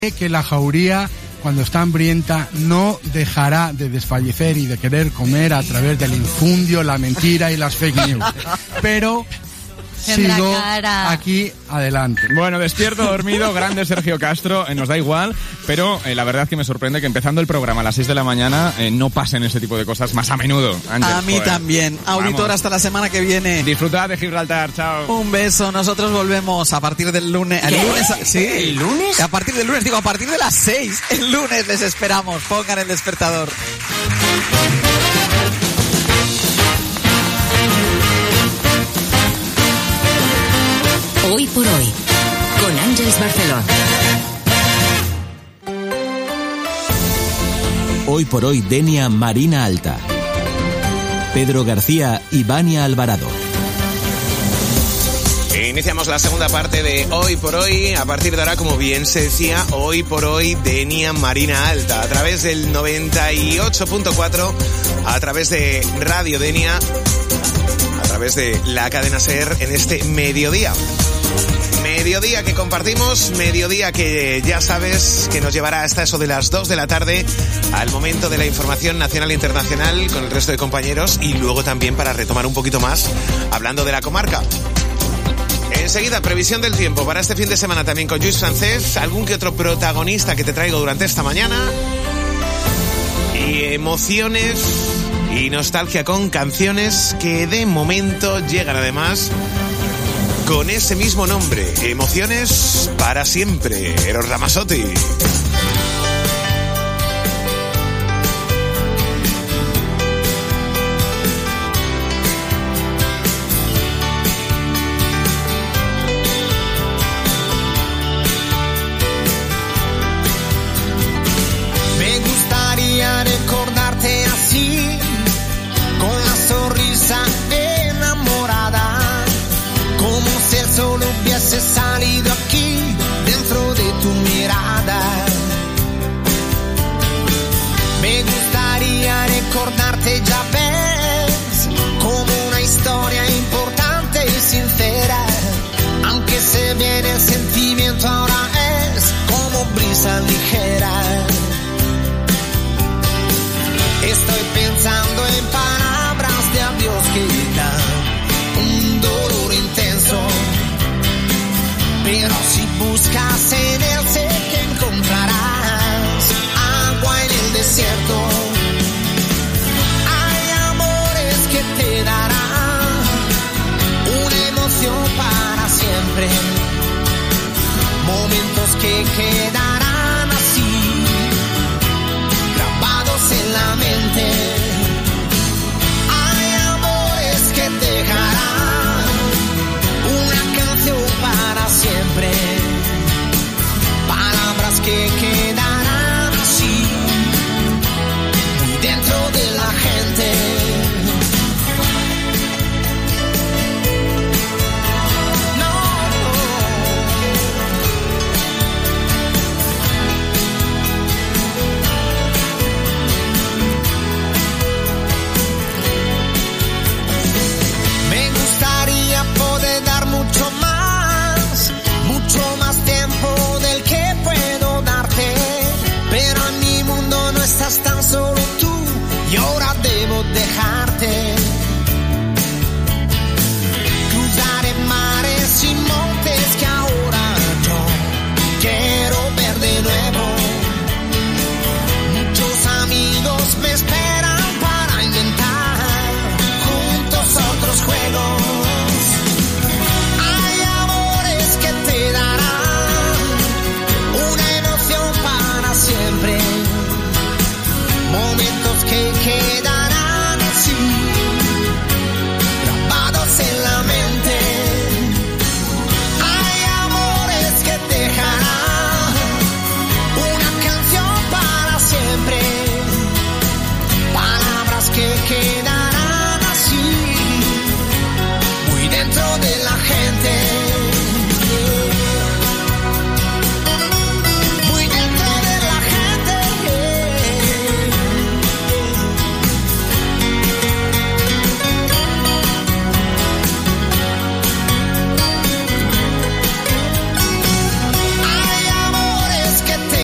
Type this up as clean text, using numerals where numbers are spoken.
que la jauría, cuando está hambrienta, no dejará de desfallecer y de querer comer a través del infundio, la mentira y las fake news. Pero sigo aquí adelante. Bueno, despierto, dormido, grande Sergio Castro, nos da igual, pero la verdad que me sorprende que empezando el programa a las 6 de la mañana no pasen ese tipo de cosas más a menudo. Ángel, a mí también. Auditor, vamos. Hasta la semana que viene. Disfrutad de Gibraltar, chao. Un beso, nosotros volvemos a partir del lunes. ¿Qué? ¿El lunes? Sí. ¿El lunes? A partir del lunes, a partir de las 6. El lunes les esperamos. Pongan el despertador. Hoy por hoy, con Ángeles Barceló. Hoy por hoy, Denia Marina Alta. Pedro García y Vania Alvarado. Iniciamos la segunda parte de Hoy por Hoy. A partir de ahora, como bien se decía, Hoy por Hoy, Denia Marina Alta. A través del 98.4, a través de Radio Denia, a través de la cadena SER en este mediodía. Mediodía que compartimos, mediodía que ya sabes que nos llevará hasta eso de las 2 de la tarde al momento de la información nacional e internacional con el resto de compañeros y luego también para retomar un poquito más hablando de la comarca. Enseguida, previsión del tiempo para este fin de semana también con Lluís Francés, algún que otro protagonista que te traigo durante esta mañana y emociones y nostalgia con canciones que de momento llegan además con ese mismo nombre, Emociones para siempre, Eros Ramazzotti. Me gustaría recordarte así, con la sonrisa enamorada, como si el sol hubiese salido aquí, dentro de tu mirada. Me gustaría recordarte, ya ves, como una historia importante y sincera, aunque se viene el sentimiento ahora es como brisa ligera. Estoy pensando en palabras de adiós que dan un dolor intenso, pero si buscas en él sé que encontrarás agua en el desierto. Hay amores que te darán una emoción para siempre, momentos que quedarán así, grabados en la mente. Hay amores que dejarán una canción para siempre, palabras que